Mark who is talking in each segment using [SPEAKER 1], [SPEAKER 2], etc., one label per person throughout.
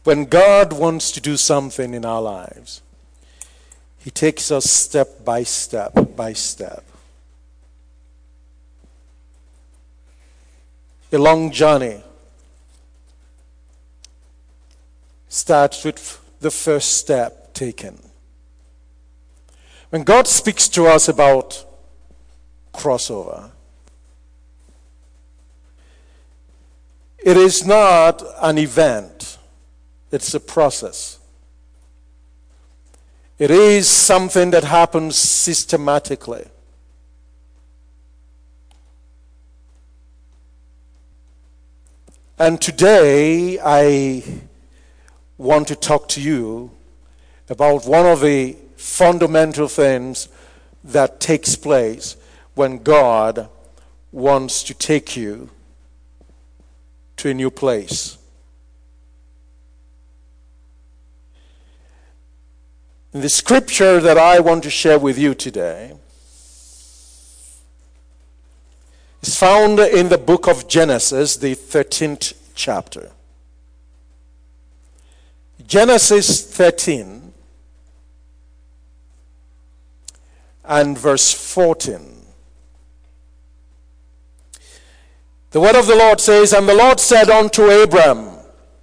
[SPEAKER 1] When God wants to do something in our lives, He takes us step by step by step. A long journey starts with the first step taken. When God speaks to us about crossover, it is not an event, it's a process. It is something that happens systematically. And today I want to talk to you about one of the fundamental things that takes place when God wants to take you to a new place. The scripture that I want to share with you today is found in the book of Genesis, the 13th chapter. Genesis 13 and verse 14. The word of the Lord says, "And the Lord said unto Abram,"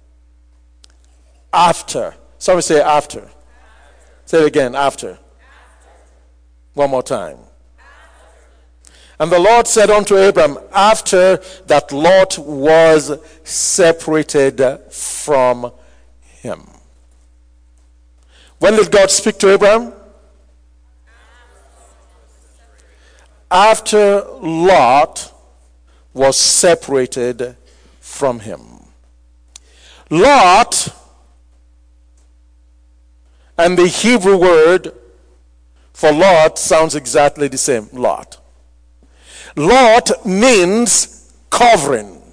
[SPEAKER 1] after. Somebody say after. Say it again, after. One more time. And the Lord said unto Abram, after that Lot was separated from him. When did God speak to Abram? After Lot was separated from him. Lot, and the Hebrew word for Lot sounds exactly the same, Lot. Lot means covering.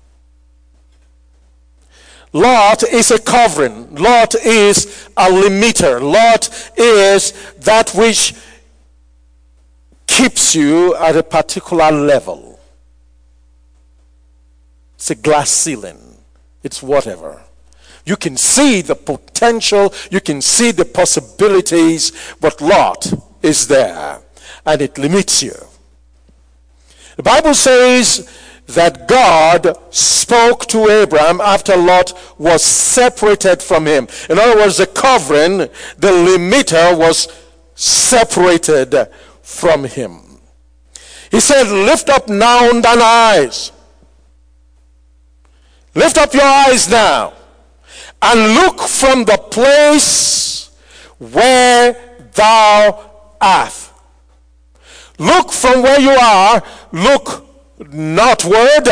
[SPEAKER 1] Lot is a covering. Lot is a limiter. Lot is that which keeps you at a particular level. It's a glass ceiling. It's whatever. You can see the potential, you can see the possibilities, but Lot is there, and it limits you. The Bible says that God spoke to Abraham after Lot was separated from him. In other words, the covering, the limiter, was separated from him. He said, lift up now thine eyes. Lift up your eyes now and look from the place where thou art. Look from where you are, look northward,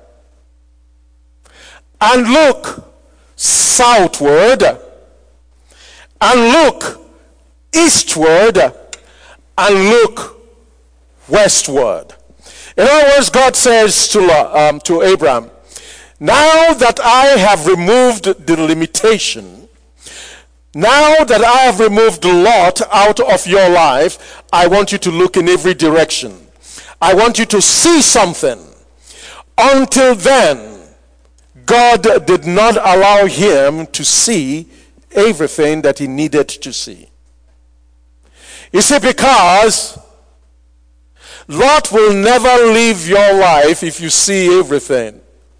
[SPEAKER 1] and look southward, and look eastward, and look westward. In other words, God says to Abraham, now that I have removed the limitation, now that I have removed Lot out of your life, I want you to look in every direction. I want you to see something. Until then, God did not allow him to see everything that he needed to see. You see, because Lot will never leave your life if you see everything.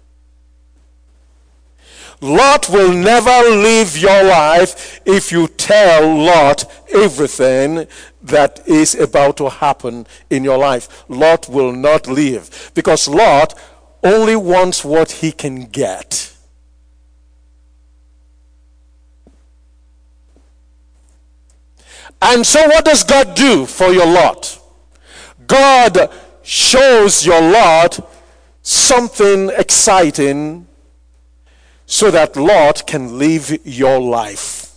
[SPEAKER 1] Lot will never leave your life if you tell Lot everything that is about to happen in your life. Lot will not leave, because Lot only wants what he can get. And so what does God do for your Lot? God shows your Lot something exciting so that Lot can live your life.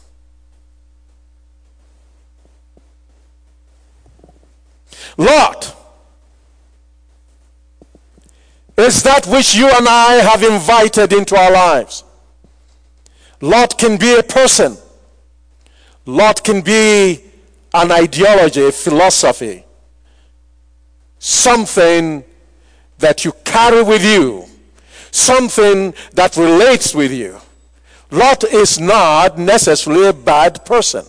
[SPEAKER 1] Lot is that which you and I have invited into our lives. Lot can be a person. Lot can be an ideology, a philosophy, something that you carry with you, something that relates with you. Lot is not necessarily a bad person.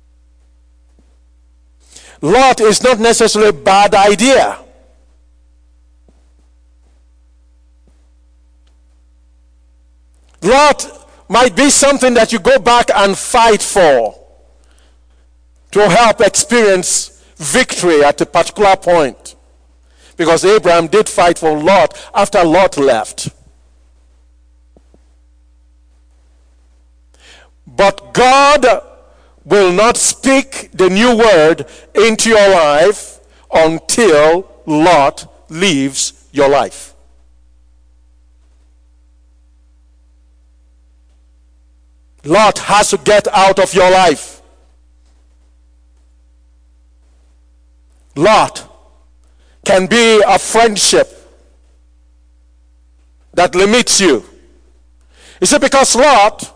[SPEAKER 1] Lot is not necessarily a bad idea. Lot might be something that you go back and fight for to help experience victory at a particular point. Because Abraham did fight for Lot after Lot left. But God will not speak the new word into your life until Lot leaves your life. Lot has to get out of your life. Lot can be a friendship that limits you. You see, because Lot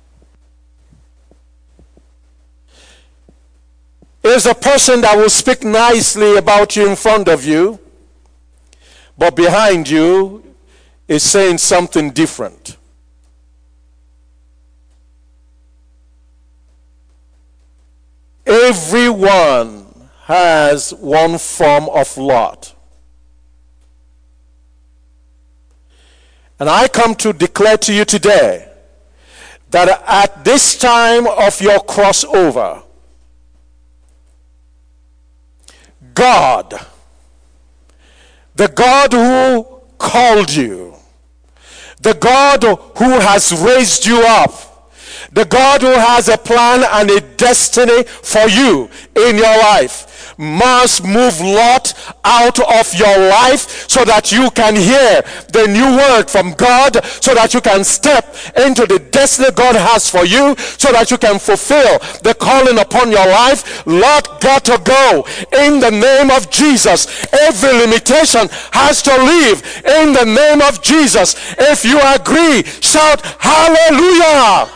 [SPEAKER 1] is a person that will speak nicely about you in front of you, but behind you is saying something different. Everyone has one form of Lot. And I come to declare to you today that at this time of your crossover, God, the God who called you, the God who has raised you up, the God who has a plan and a destiny for you in your life, must move Lot out of your life so that you can hear the new word from God, so that you can step into the destiny God has for you, so that you can fulfill the calling upon your life. Lot got to go in the name of Jesus. Every limitation has to leave in the name of Jesus. If you agree, shout hallelujah.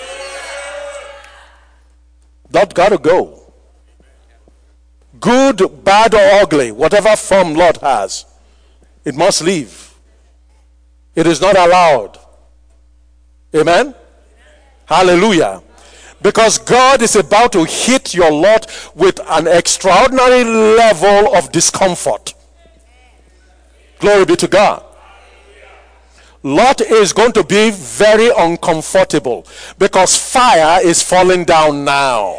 [SPEAKER 1] Lot got to go. Good, bad, or ugly, whatever form Lot has, it must leave. It is not allowed. Amen? Hallelujah. Because God is about to hit your lot with an extraordinary level of discomfort. Glory be to God. Lot is going to be very uncomfortable because fire is falling down now.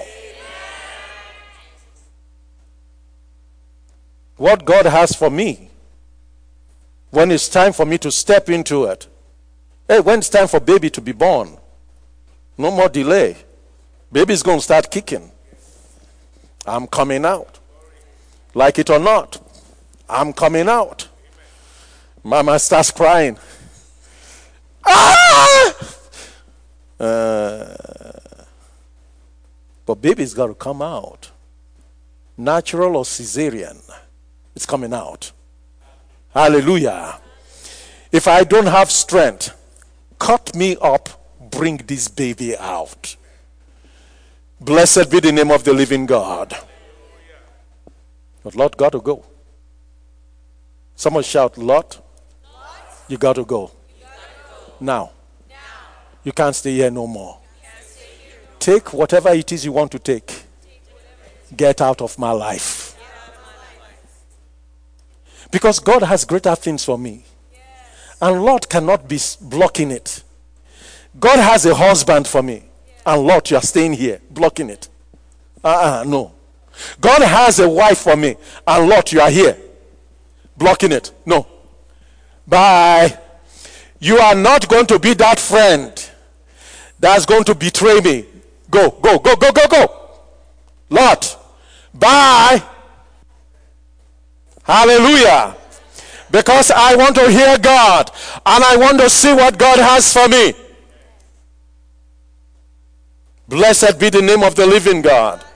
[SPEAKER 1] What God has for me, when it's time for me to step into it, hey, when it's time for baby to be born, no more delay. Baby's going to start kicking. I'm coming out. Like it or not, I'm coming out. Mama starts crying. Ah! But baby's got to come out. Natural or cesarean, it's coming out. Hallelujah. If I don't have strength, cut me up, bring this baby out. Blessed be the name of the living God. But Lot got to go. Someone shout, Lot, you got to go. Now. You can't stay here no more. Take whatever it is you want to take. Get out of my life. Because God has greater things for me. And Lot cannot be blocking it. God has a husband for me. And Lot, you are staying here, blocking it. No. God has a wife for me. And Lot, you are here, blocking it. No. Bye. You are not going to be that friend that's going to betray me. Go, go, go, go, go, go. Lot, bye. Hallelujah. Because I want to hear God and I want to see what God has for me. Blessed be the name of the living God.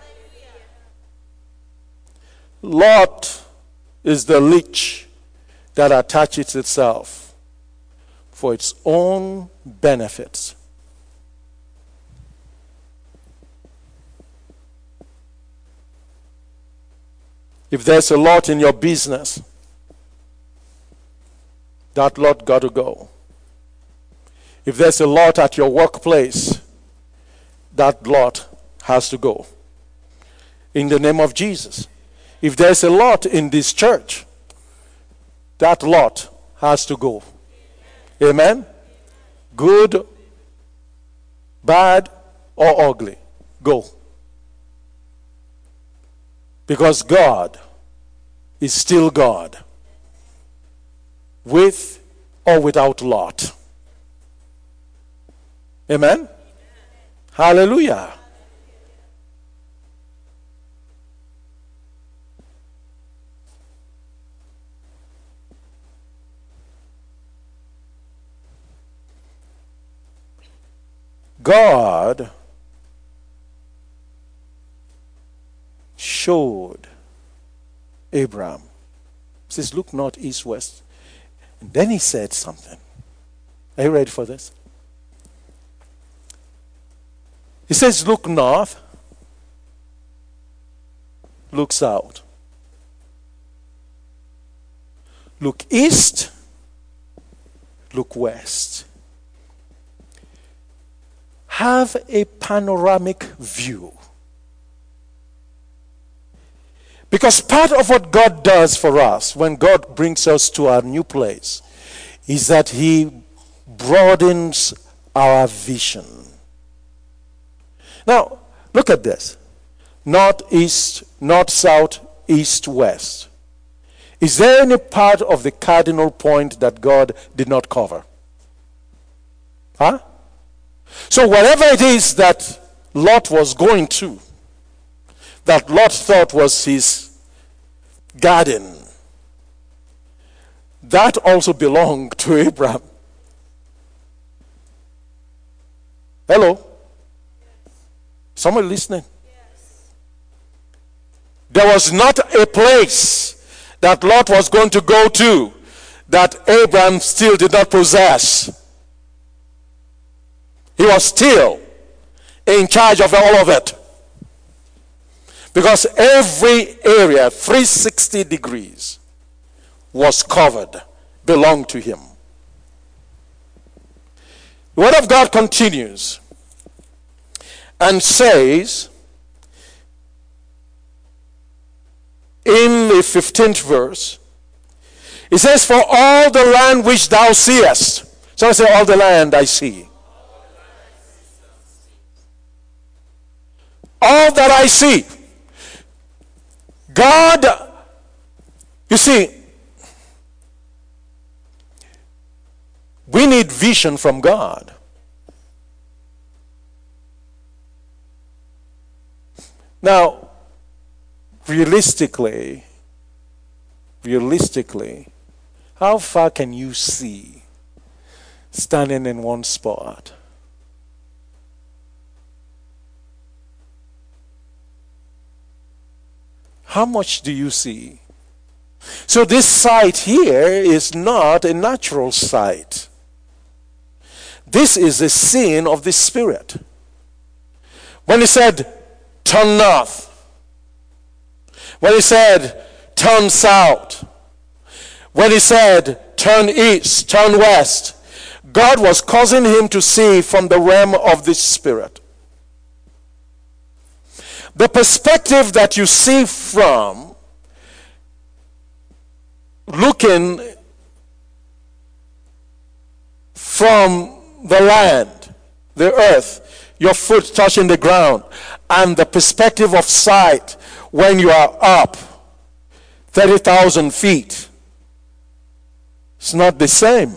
[SPEAKER 1] Lot is the leech that attaches itself for its own benefits. If there's a lot in your business, that lot got to go. If there's a lot at your workplace, that lot has to go. In the name of Jesus. If there's a lot in this church, that lot has to go. Amen? Good, bad, or ugly, go. Because God is still God, with or without lot. Amen? Hallelujah. God showed Abraham. He says, look north, east, west. And then he said something. Are you ready for this? He says, look north, look south. Look east, look west. Have a panoramic view. Because part of what God does for us when God brings us to our new place is that He broadens our vision. Now, look at this. North, east, north, south, east, west. Is there any part of the cardinal point that God did not cover? Huh? So whatever it is that Lot was going to, that Lot thought was his garden, that also belonged to Abraham. Hello? Somebody listening? Yes. There was not a place that Lot was going to go to that Abraham still did not possess. He was still in charge of all of it. Because every area, 360 degrees, was covered, belonged to him. The Word of God continues and says in the 15th verse, it says, for all the land which thou seest. So I say, all the land I see. All that I see. God, you see, we need vision from God. Now, realistically, how far can you see standing in one spot? How much do you see? So this sight here is not a natural sight. This is a scene of the Spirit. When he said, turn north. When he said, turn south. When he said, turn east, turn west. God was causing him to see from the realm of the Spirit. The perspective that you see from looking from the land, the earth, your foot touching the ground, and the perspective of sight when you are up 30,000 feet, it's not the same.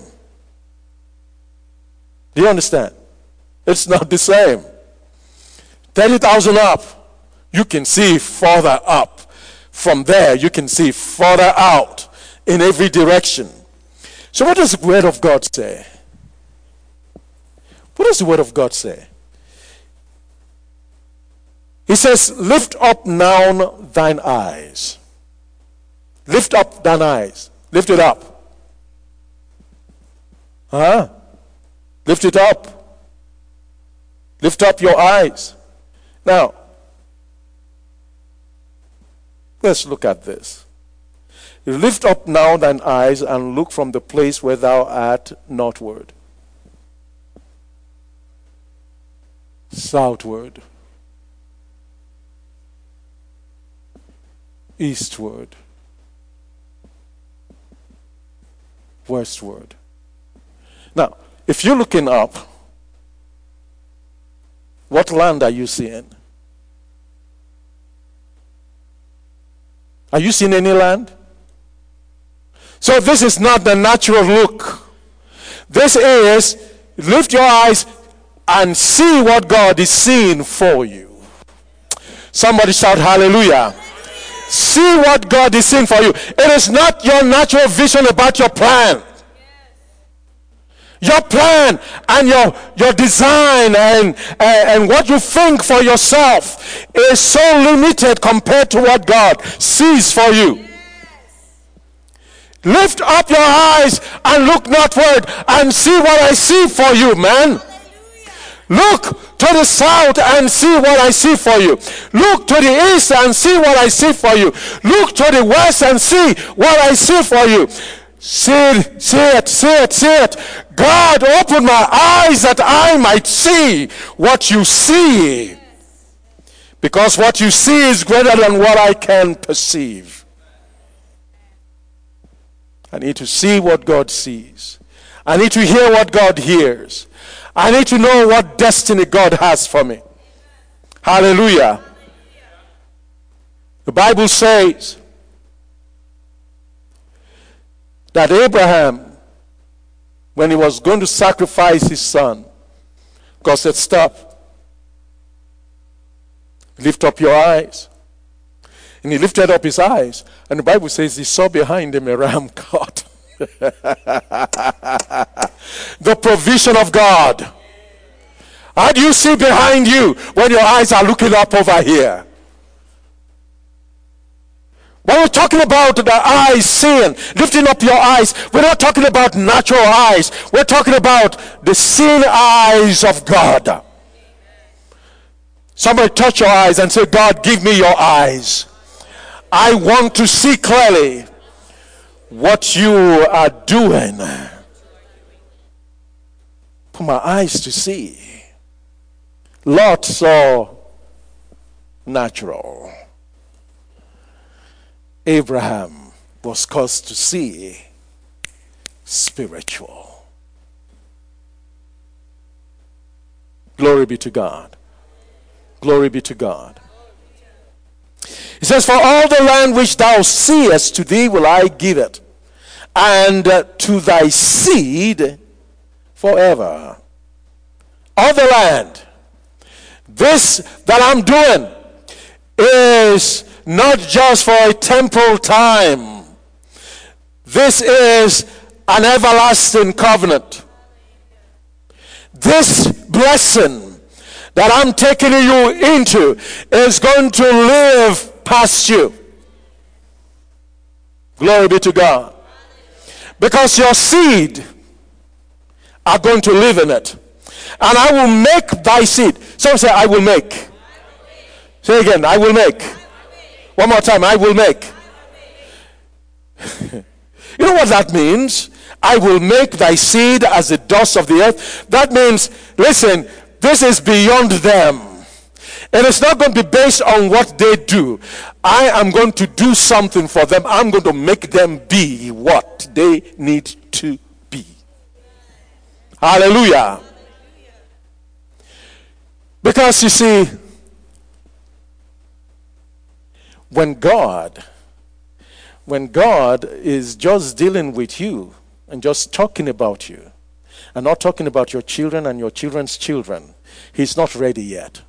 [SPEAKER 1] Do you understand? It's not the same. 30,000 up, you can see further up. From there, you can see further out in every direction. So what does the Word of God say? What does the Word of God say? He says, lift up now thine eyes. Lift up thine eyes. Lift it up. Huh? Lift it up. Lift up your eyes. Now, let's look at this. Lift up now thine eyes and look from the place where thou art northward. Southward. Eastward. Westward. Now, if you're looking up, what land are you seeing? Are you seeing any land? So this is not the natural look. This is, lift your eyes and see what God is seeing for you. Somebody shout hallelujah. See what God is seeing for you. It is not your natural vision about your plan. Your plan and your design and what you think for yourself is so limited compared to what God sees for you. Lift up your eyes and look northward and see what I see for you, man. Look to the south and see what I see for you. Look to the east and see what I see for you. Look to the west and see what I see for you. See it. God, open my eyes that I might see what you see. Because what you see is greater than what I can perceive. I need to see what God sees. I need to hear what God hears. I need to know what destiny God has for me. Hallelujah. The Bible says that Abraham, when he was going to sacrifice his son, God said, stop. Lift up your eyes. And he lifted up his eyes. And the Bible says he saw behind him a ram caught. The provision of God. How do you see behind you when your eyes are looking up over here? When we're talking about the eyes seeing, lifting up your eyes, we're not talking about natural eyes. We're talking about the seeing eyes of God. Somebody touch your eyes and say, God, give me your eyes. I want to see clearly what you are doing. Put my eyes to see. Lot saw natural. Abraham was caused to see spiritual. Glory be to God. Glory be to God. He says, for all the land which thou seest, to thee will I give it, and to thy seed forever. All the land. This that I'm doing is not just for a temporal time. This is an everlasting covenant. This blessing that I'm taking you into is going to live past you. Glory be to God. Because your seed are going to live in it. And I will make thy seed. Some say, I will make. Say again, I will make. One more time, I will make. You know what that means? I will make thy seed as the dust of the earth. That means, listen, this is beyond them. And it's not going to be based on what they do. I am going to do something for them. I'm going to make them be what they need to be. Hallelujah. Because you see, when God is just dealing with you and just talking about you and not talking about your children and your children's children, he's not ready yet.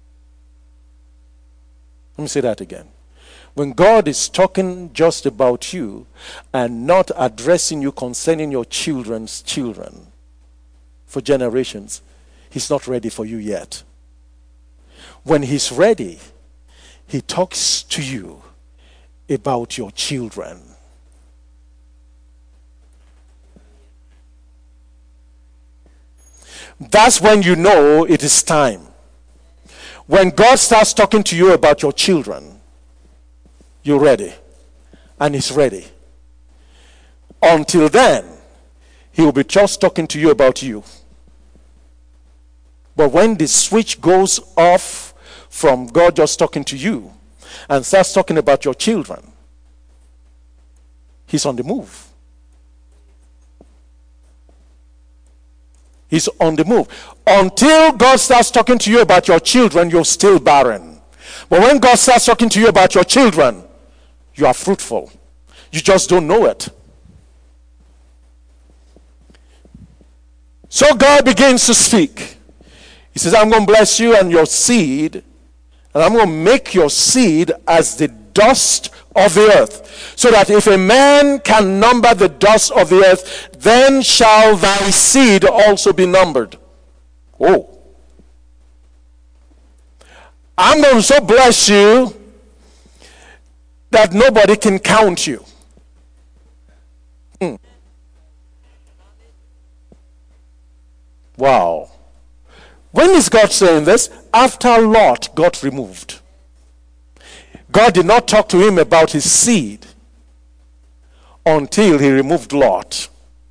[SPEAKER 1] Let me say that again. When God is talking just about you and not addressing you concerning your children's children for generations, he's not ready for you yet. When he's ready, he talks to you about your children. That's when you know it is time. When God starts talking to you about your children, you're ready. And he's ready. Until then, he will be just talking to you about you. But when the switch goes off from God just talking to you and starts talking about your children, he's on the move. He's on the move. Until God starts talking to you about your children, you're still barren. But when God starts talking to you about your children, you are fruitful. You just don't know it. So God begins to speak. He says, I'm going to bless you and your seed, and I'm going to make your seed as the dust of the earth, so that if a man can number the dust of the earth, then shall thy seed also be numbered. Oh. I'm going to so bless you that nobody can count you. Wow. When is God saying this? After Lot got removed. God did not talk to him about his seed until he removed Lot.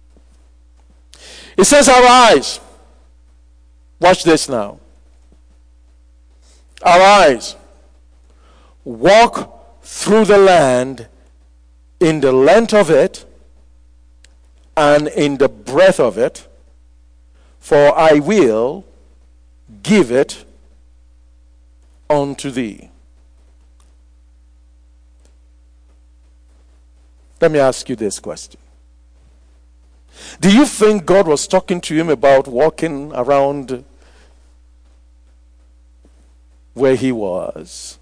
[SPEAKER 1] He says, arise. Watch this now. Arise. Walk through the land in the length of it and in the breadth of it, for I will give it unto thee. Let me ask you this question. Do you think God was talking to him about walking around where he was?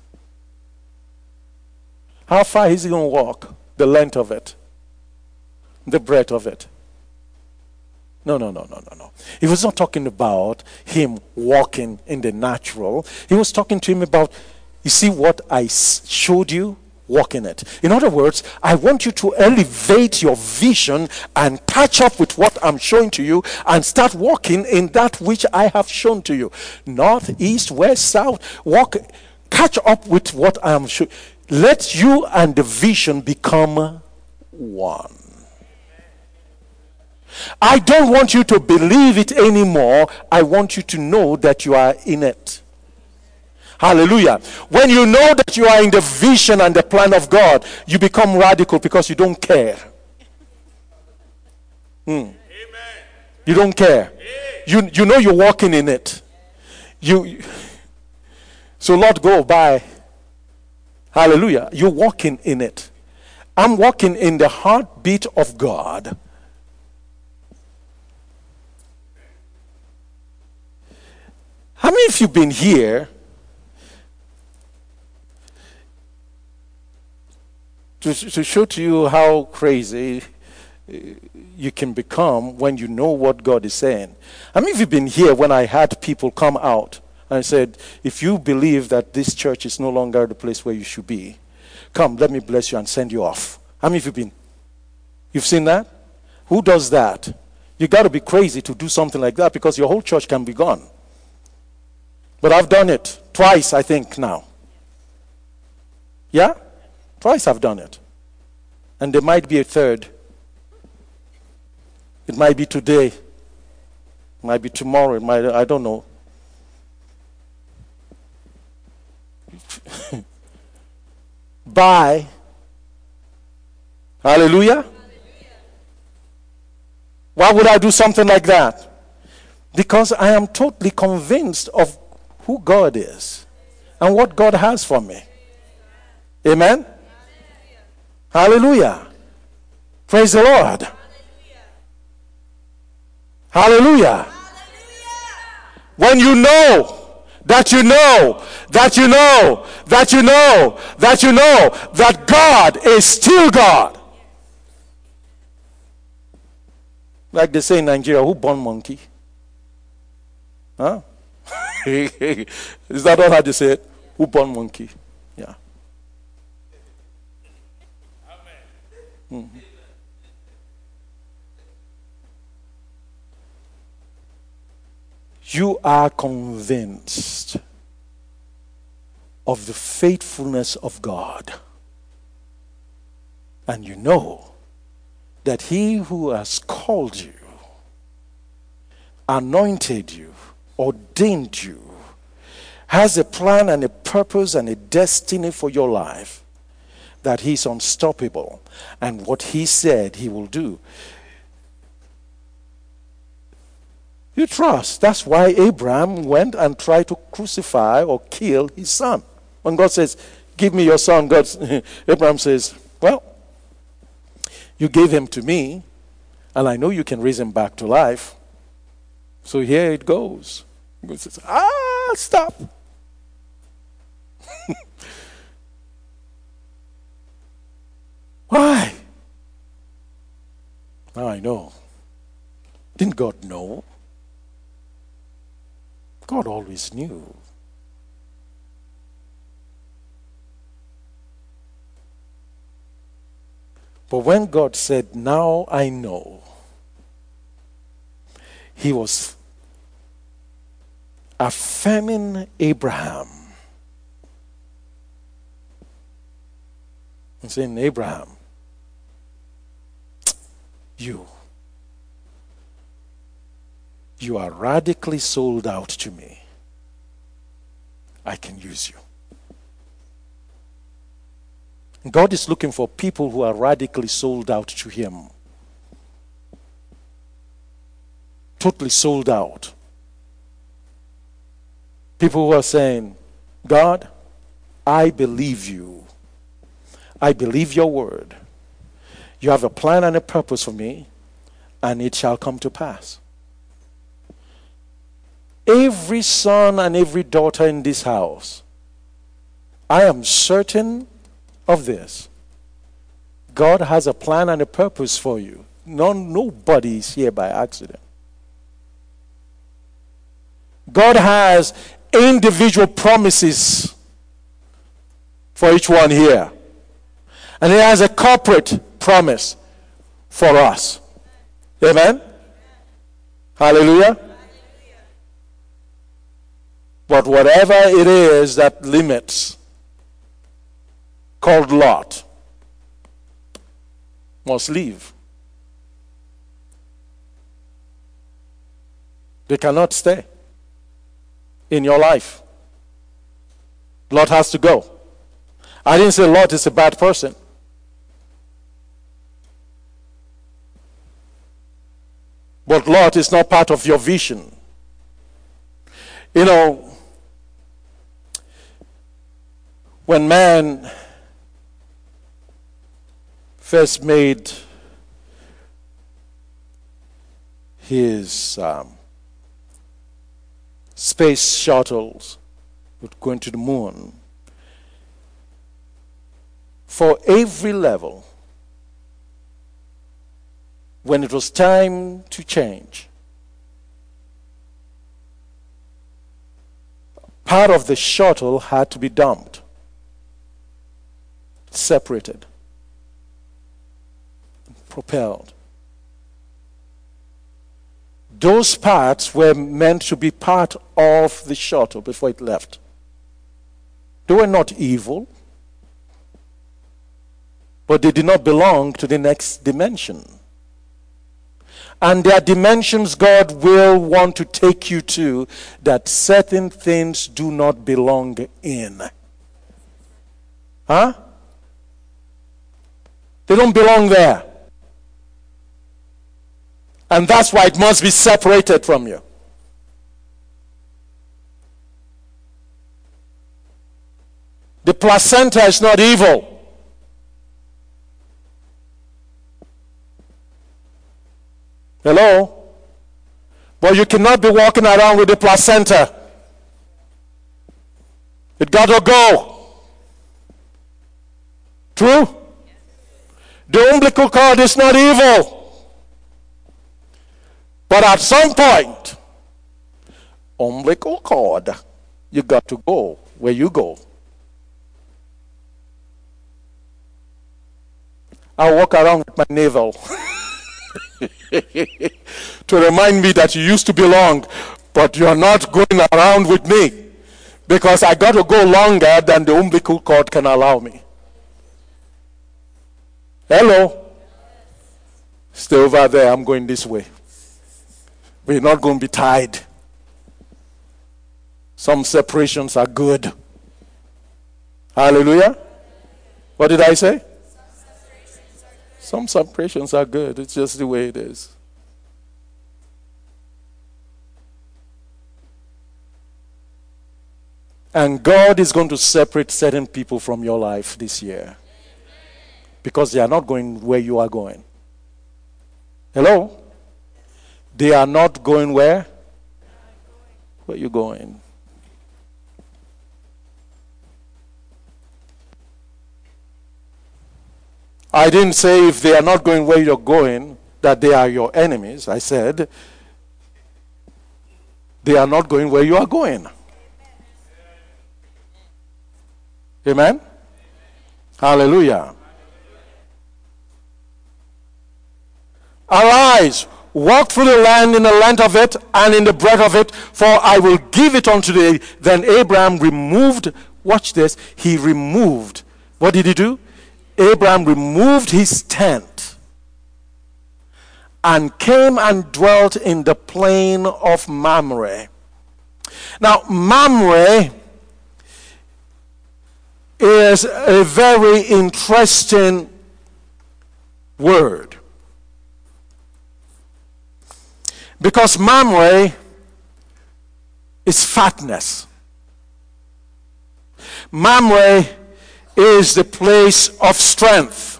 [SPEAKER 1] How far is he going to walk? The length of it, the breadth of it. No. He was not talking about him walking in the natural. He was talking to him about, you see what I showed you? Walk in it. In other words, I want you to elevate your vision and catch up with what I'm showing to you and start walking in that which I have shown to you. North, east, west, south. Walk, catch up with what I am showing. Let you and the vision become one. I don't want you to believe it anymore. I want you to know that you are in it. Hallelujah. When you know that you are in the vision and the plan of God, you become radical because you don't care. You don't care. You know you're walking in it. So Lord, go by. Hallelujah. You're walking in it. I'm walking in the heartbeat of God. How many of you been here to show to you how crazy you can become when you know what God is saying? How many of you been here when I had people come out and said, if you believe that this church is no longer the place where you should be, come, let me bless you and send you off? How many of you been? You've seen that? Who does that? You got to be crazy to do something like that, because your whole church can be gone. But I've done it twice, I think, now. Yeah? Twice I've done it. And there might be a third. It might be today. It might be tomorrow. It might, I don't know. Bye. Hallelujah. Why would I do something like that? Because I am totally convinced of who God is and what God has for me. Amen? Hallelujah. Praise the Lord. Hallelujah. When you know that you know that you know that you know that you know that God is still God. Like they say in Nigeria, who born monkey? Huh? Is that not how they say it? Who born monkey? Yeah. Mm-hmm. You are convinced of the faithfulness of God, and you know that He who has called you, anointed you, ordained you, has a plan and a purpose and a destiny for your life, that he's unstoppable, and what he said he will do, you trust. That's why Abraham went and tried to crucify or kill his son. When God says, give me your son, Abraham says, well, you gave him to me, and I know you can raise him back to life. So here it goes. God says, stop. Why? Now I know. Didn't God know? God always knew. But when God said, now I know, he was affirming Abraham and saying, Abraham, you are radically sold out to me. I can use you. God is looking for people who are radically sold out to him. Totally sold out. People who are saying, God, I believe you. I believe your word. You have a plan and a purpose for me, and it shall come to pass. Every son and every daughter in this house, I am certain of this. God has a plan and a purpose for you. Nobody is here by accident. God has individual promises for each one here. And he has a corporate promise for us. Amen? Hallelujah? But whatever it is that limits, called Lot, must leave. They cannot stay in your life. Lot has to go. I didn't say Lot is a bad person. But Lot is not part of your vision. You know, when man first made his space shuttles going to the moon, for every level, when it was time to change, part of the shuttle had to be dumped, separated, propelled. Those parts were meant to be part of the shuttle before it left. They were not evil, but they did not belong to the next dimension. And there are dimensions God will want to take you to that certain things do not belong in. Huh? They don't belong there. And that's why it must be separated from you. The placenta is not evil. Hello? But you cannot be walking around with the placenta. It got to go. True? The umbilical cord is not evil. But at some point, umbilical cord, you got to go where you go. I walk around with my navel to remind me that you used to belong, but you're not going around with me because I got to go longer than the umbilical cord can allow me. Hello? Stay over there. I'm going this way. We're not going to be tied. Some separations are good. Hallelujah. What did I say? Some separations are good. It's just the way it is. And God is going to separate certain people from your life this year. Because they are not going where you are going. Hello? They are not going where? Where you going? I didn't say if they are not going where you're going, that they are your enemies. I said they are not going where you are going. Amen? Hallelujah. Arise, walk through the land in the length of it and in the breadth of it, for I will give it unto thee. Then Abraham removed, watch this, he removed. What did he do? Abraham removed his tent and came and dwelt in the plain of Mamre. Now, Mamre is a very interesting word. Because Mamre is fatness. Mamre is the place of strength.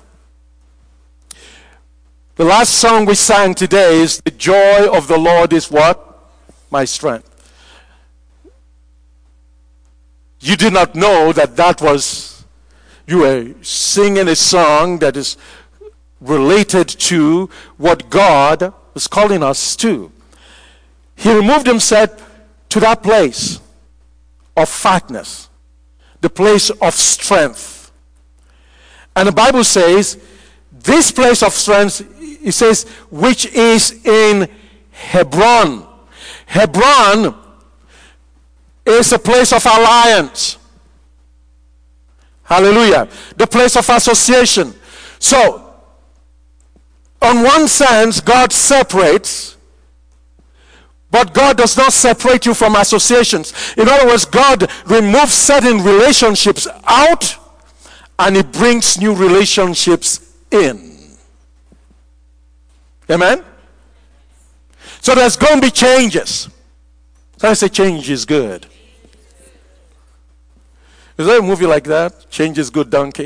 [SPEAKER 1] The last song we sang today is "The joy of the Lord is" what? My strength. You did not know that was, you were singing a song that is related to what God was calling us to. He removed himself to that place of fatness, the place of strength. And the Bible says, this place of strength, it says, which is in Hebron. Hebron is a place of alliance. Hallelujah. The place of association. So, on one sense, God separates, but God does not separate you from associations. In other words, God removes certain relationships out, and He brings new relationships in. Amen? So there's going to be changes. So I say change is good. Is there a movie like that? Change is good, donkey.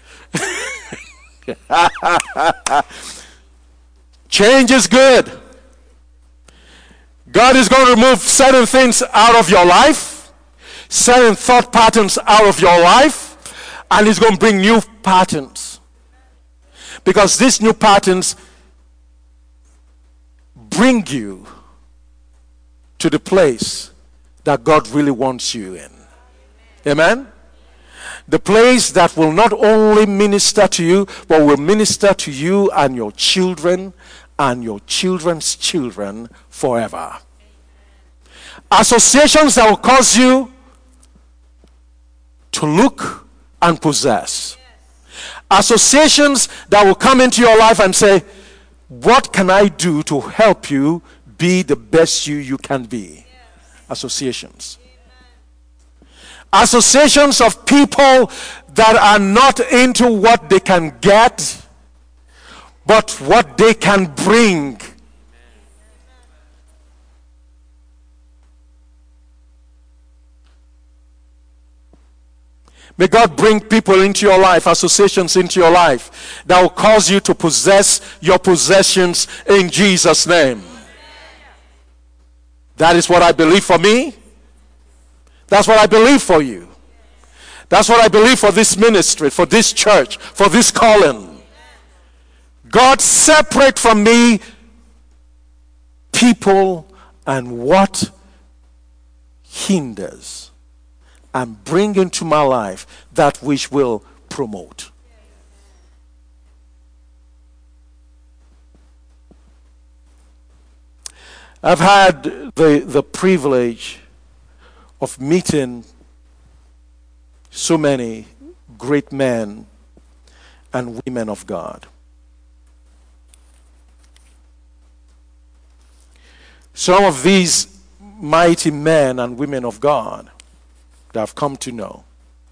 [SPEAKER 1] Change is good. God is going to remove certain things out of your life, certain thought patterns out of your life, and He's going to bring new patterns. Because these new patterns bring you to the place that God really wants you in. Amen? The place that will not only minister to you, but will minister to you and your children and your children's children forever. Associations that will cause you to look and possess. Associations that will come into your life and say, what can I do to help you be the best you can be? Associations. Associations of people that are not into what they can get, but what they can bring. May God bring people into your life, associations into your life, that will cause you to possess your possessions in Jesus' name. That is what I believe for me. That's what I believe for you. That's what I believe for this ministry, for this church, for this calling. God, separate from me people and what hinders, and bring into my life that which will promote. I've had the privilege of meeting so many great men and women of God. Some of these mighty men and women of God that I've come to know.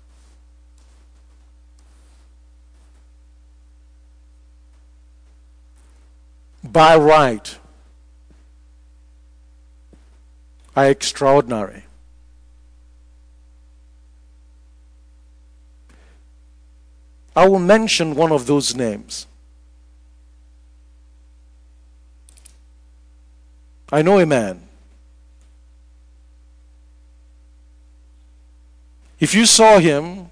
[SPEAKER 1] By right, are extraordinary. I will mention one of those names. I know a man. If you saw him,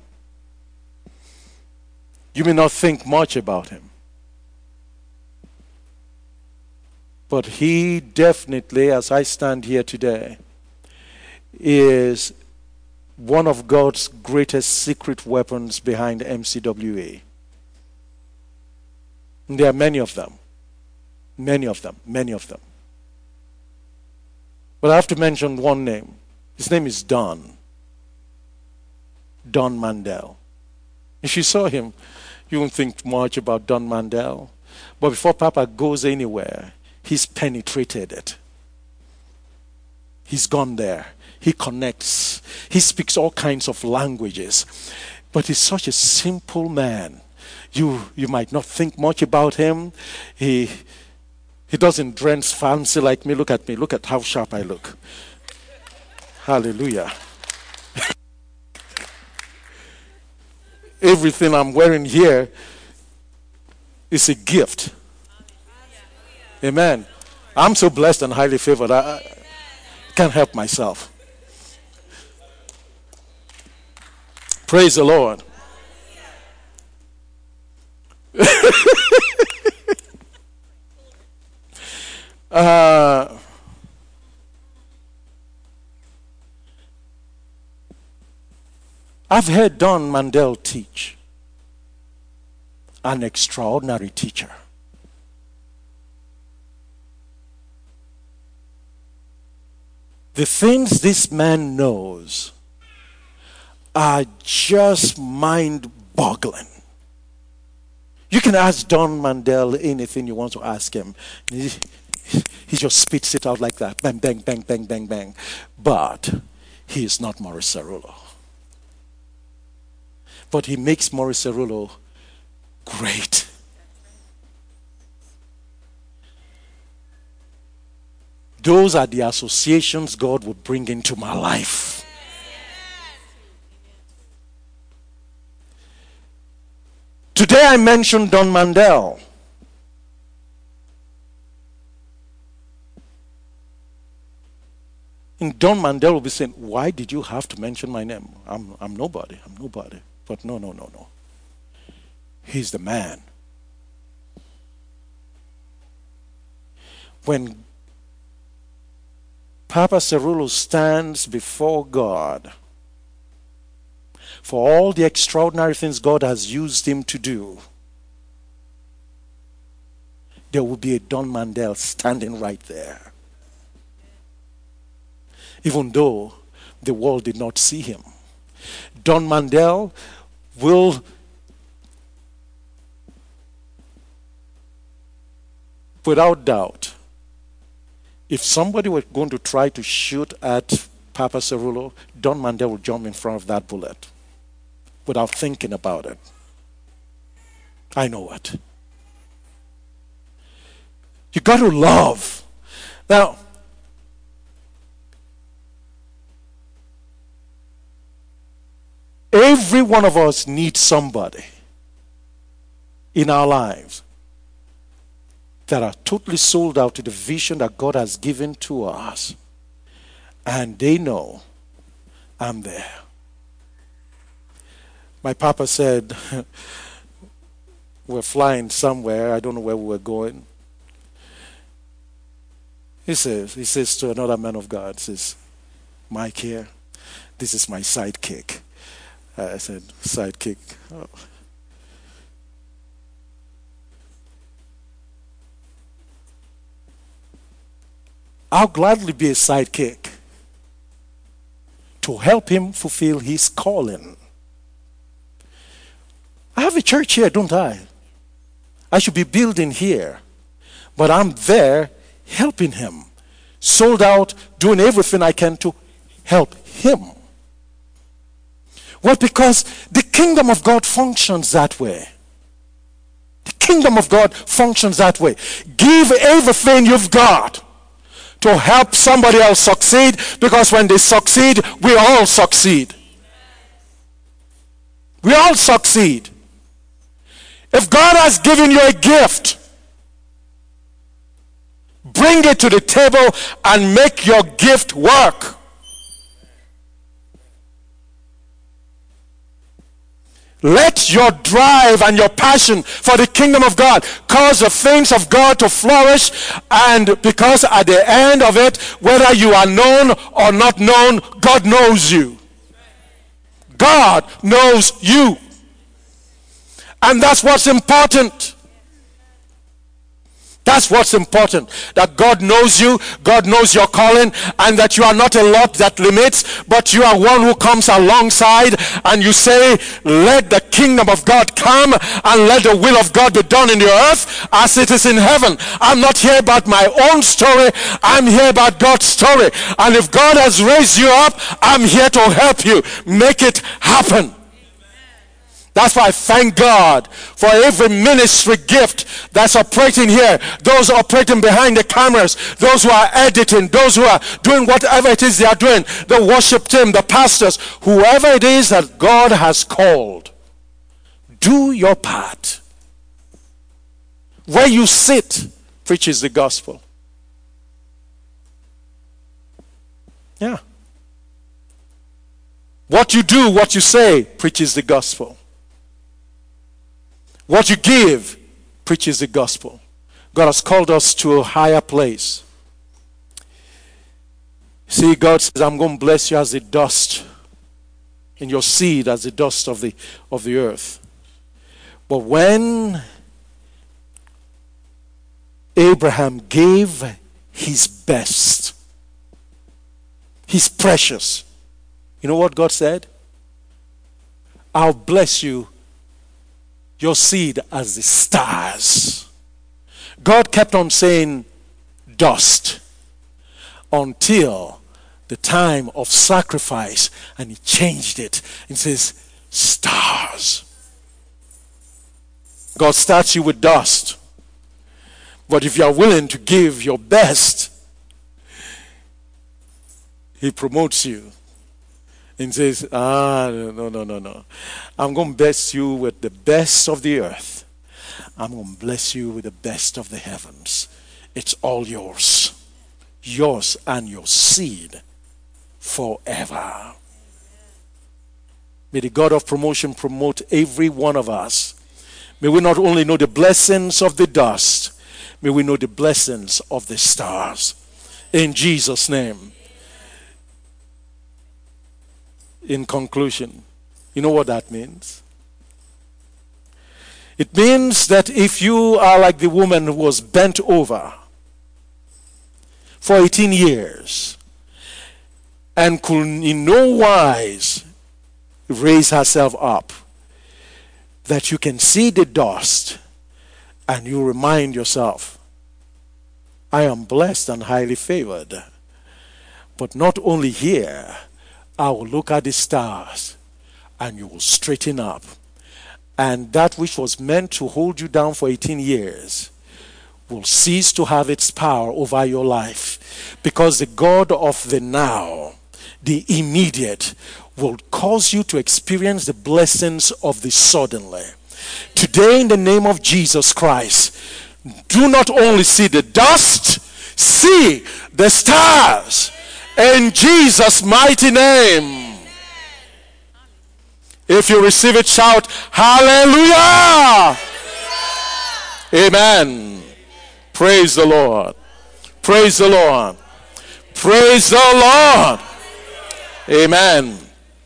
[SPEAKER 1] you may not think much about him. But he definitely, as I stand here today, is one of God's greatest secret weapons behind MCWA. And there are many of them. Many of them. Many of them. But I have to mention one name. His name is Don. Don Mandel. If you saw him, you won't think much about Don Mandel. But before Papa goes anywhere, he's penetrated it. He's gone there. He connects. He speaks all kinds of languages. But he's such a simple man. You might not think much about him. He doesn't dress fancy like me. Look at me. Look at how sharp I look. Hallelujah. Everything I'm wearing here is a gift. Amen. I'm so blessed and highly favored. I can't help myself. Praise the Lord. I've heard Don Mandel teach. An extraordinary teacher. The things this man knows are just mind-boggling. You can ask Don Mandel anything you want to ask him. He just spits it out like that. Bang, bang, bang, bang, bang, bang. But he is not Morris Cerullo. But he makes Morris Cerullo great. Those are the associations God would bring into my life. Today I mentioned Don Mandel. And Don Mandel will be saying, why did you have to mention my name? I'm nobody. I'm nobody. But no. He's the man. When Papa Cerullo stands before God for all the extraordinary things God has used him to do, there will be a Don Mandel standing right there. Even though the world did not see him. Don Mandel will without doubt, if somebody were going to try to shoot at Papa Cerullo, Don Mandel would jump in front of that bullet without thinking about it. I know it. You got to love. Now, every one of us needs somebody in our lives that are totally sold out to the vision that God has given to us. And they know I'm there. My papa said, we're flying somewhere. I don't know where we were going. He says to another man of God, says, Mike here, this is my sidekick. I said, sidekick? Oh. I'll gladly be a sidekick to help him fulfill his calling. I have a church here, don't I? I should be building here. But I'm there helping him sold out, doing everything I can to help him. Well, because the kingdom of God functions that way. The kingdom of God functions that way. Give everything you've got to help somebody else succeed, because when they succeed, we all succeed. We all succeed. If God has given you a gift, bring it to the table and make your gift work. Let your drive and your passion for the kingdom of God cause the things of God to flourish, and because at the end of it, whether you are known or not known, God knows you. God knows you. And that's what's important. That's what's important. That God knows you, God knows your calling, and that you are not a lot that limits, but you are one who comes alongside, and you say, let the kingdom of God come and let the will of God be done in the earth as it is in heaven. I'm not here about my own story, I'm here about God's story. And if God has raised you up, I'm here to help you make it happen. That's why I thank God for every ministry gift that's operating here. Those operating behind the cameras, those who are editing, those who are doing whatever it is they are doing, the worship team, the pastors, whoever it is that God has called. Do your part. Where you sit preaches the gospel. Yeah. What you do, what you say preaches the gospel. What you give preaches the gospel. God has called us to a higher place. See, God says, I'm going to bless you as the dust, in your seed as the dust of the earth. But when Abraham gave his best, his precious, you know what God said? I'll bless you, your seed as the stars. God kept on saying dust until the time of sacrifice, and he changed it and says stars. God starts you with dust, but if you are willing to give your best, he promotes you and says, no. I'm going to bless you with the best of the earth. I'm going to bless you with the best of the heavens. It's all yours. Yours and your seed forever. May the God of promotion promote every one of us. May we not only know the blessings of the dust, may we know the blessings of the stars. In Jesus' name. In conclusion, you know what that means? It means that if you are like the woman who was bent over for 18 years and could in no wise raise herself up, that you can see the dust and you remind yourself, I am blessed and highly favored. But not only here, I will look at the stars and you will straighten up. And that which was meant to hold you down for 18 years will cease to have its power over your life. Because the God of the now, the immediate, will cause you to experience the blessings of the suddenly. Today, in the name of Jesus Christ, do not only see the dust, see the stars. In Jesus' mighty name. If you receive it, shout hallelujah. Amen. Praise the Lord. Praise the Lord. Praise the Lord. Amen.